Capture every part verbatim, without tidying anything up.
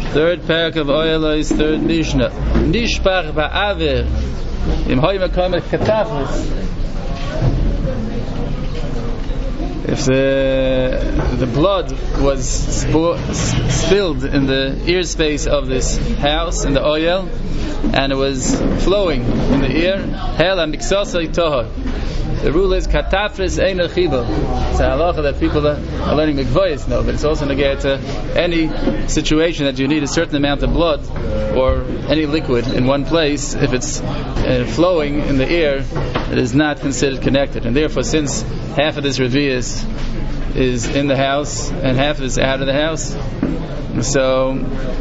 Third parak of Oyelois, third Mishnah. Nishpach ba'avir im hoy mekom katafris. If the the blood was spo- spilled in the ear space of this house in the oil, and it was flowing in the ear, hel and iksasai tahor. The rule is katafris ein chibel. It's a halacha that people are learning mikvayis know, but it's also negated to any situation that you need a certain amount of blood or any liquid in one place. If it's uh, flowing in the ear, it is not considered connected, and therefore, since half of this revius is in the house and half is out of the house, so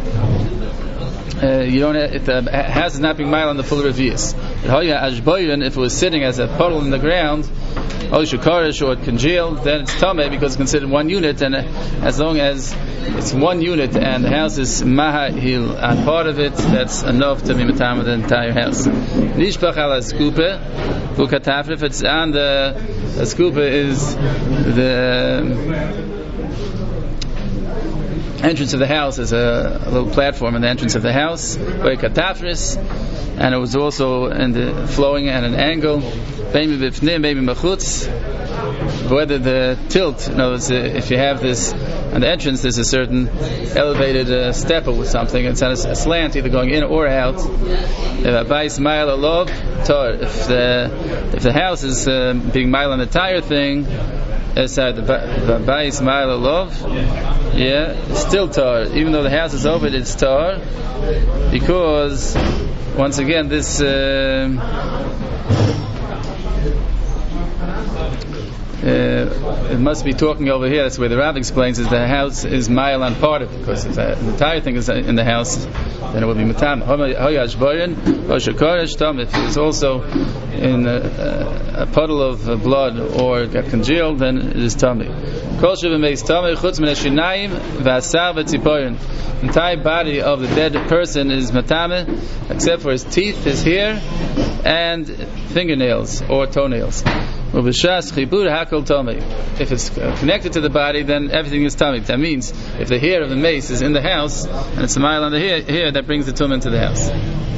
uh, you don't. Have, the house is not being mile on the full revius. If it was sitting as a puddle in the ground, or it congealed, then it's tameh because it's considered one unit, and as long as it's one unit and the house is mahahil on part of it, that's enough to be matam the entire house. Nishpach ala skupe, ukatafre. If it's on the, the skupe is the entrance of the house, is a, a little platform in the entrance of the house, katafris, and it was also in the flowing at an angle, maybe bifnim, maybe machutz. Whether the tilt, in other words, if you have this on the entrance, there's a certain elevated uh, step with something, it's on a, a slant, either going in or out. If the if the house is uh, being mile on the entire thing, aside the bais mile love, yeah, it's still tar. Even though the house is over, it's tar, because once again this. Uh, Uh, it must be talking over here. That's where the Rav explains is the house is mile on part of it, because if the entire thing is in the house, then it will be matam. If it's also in a, a puddle of blood or got congealed, then it is tummy. The entire body of the dead person is matame, except for his teeth, his hair, and fingernails or toenails. If it's connected to the body, then everything is tummy. That means if the hair of the mace is in the house and it's a mile on the hair, hair that brings the tum into the house.